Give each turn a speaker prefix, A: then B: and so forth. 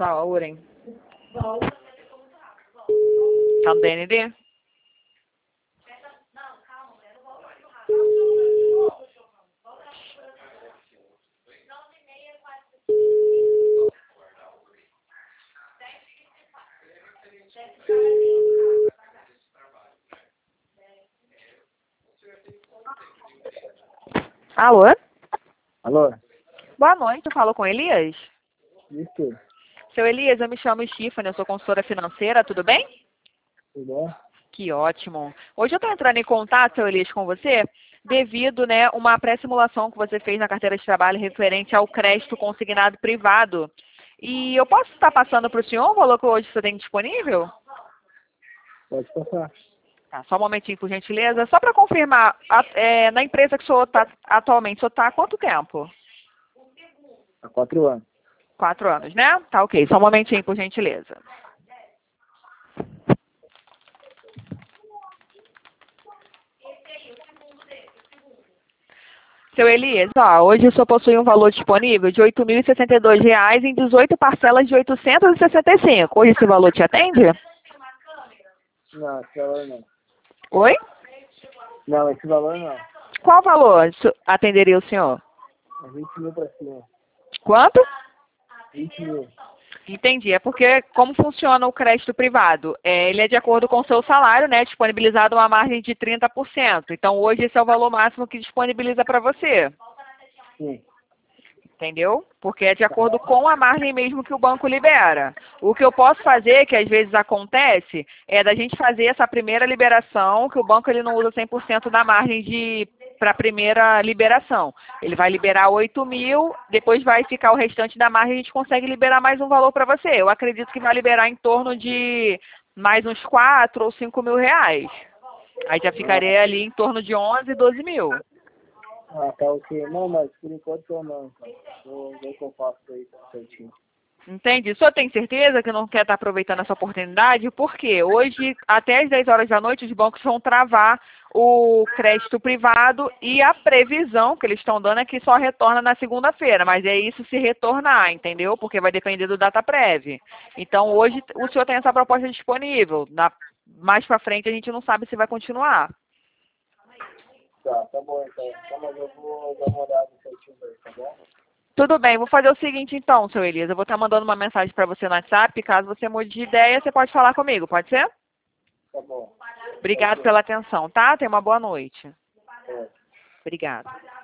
A: Sauren. Tá no DND? Alô?
B: Alô?
A: Boa noite, eu falo com Elias?
B: Isso?
A: Seu Elias, eu me chamo Stephanie, eu sou consultora financeira, tudo bem?
B: Tudo bom?
A: Que ótimo. Hoje eu estou entrando em contato, seu Elias, com você, devido, né, uma pré-simulação que você fez na carteira de trabalho referente ao crédito consignado privado. E eu posso estar passando para o senhor o valor que hoje você tem disponível?
B: Pode passar.
A: Tá, só um momentinho, por gentileza. Só para confirmar, na empresa que o senhor está atualmente, o senhor está há quanto tempo?
B: Há 4 anos.
A: 4 anos, né? Tá ok. Só um momentinho, por gentileza. Seu Elias, hoje o senhor possui um valor disponível de R$ 8.062 em 18 parcelas de 865. Hoje esse valor te atende?
B: Não, esse valor não.
A: Oi?
B: Não, esse valor não.
A: Qual valor atenderia o senhor?
B: É 20 mil pra cima.
A: Quanto?
B: 20 mil.
A: Entendi. É porque como funciona o crédito privado? Ele é de acordo com o seu salário, né? Disponibilizado uma margem de 30%. Então hoje esse é o valor máximo que disponibiliza para você.
B: Sim.
A: Entendeu? Porque é de acordo com a margem mesmo que o banco libera. O que eu posso fazer, que às vezes acontece, é da gente fazer essa primeira liberação, que o banco ele não usa 100% da margem para a primeira liberação. Ele vai liberar 8 mil, depois vai ficar o restante da margem e a gente consegue liberar mais um valor para você. Eu acredito que vai liberar em torno de mais uns 4 ou 5 mil reais. Aí já ficaria ali em torno de 11, 12 mil.
B: Ah, tá ok. Não, mas por enquanto eu não. Então. Vou ver o que eu faço aí certinho.
A: Entende? O senhor tem certeza que não quer estar aproveitando essa oportunidade? Porque hoje, até às 10 horas da noite, os bancos vão travar o crédito privado e a previsão que eles estão dando é que só retorna na segunda-feira. Mas é isso se retornar, entendeu? Porque vai depender do DataPrev. Então, hoje, o senhor tem essa proposta disponível. Mais para frente, a gente não sabe se vai continuar.
B: Tá bom então. Tá, mas eu vou dar uma olhada certinho aí, tá bom?
A: Tudo bem, vou fazer o seguinte então, seu Elias. Eu vou estar mandando uma mensagem para você no WhatsApp. Caso você mude de ideia, você pode falar comigo, pode ser?
B: Tá bom.
A: Obrigado pela atenção, tá? Tenha uma boa noite.
B: É.
A: Obrigada.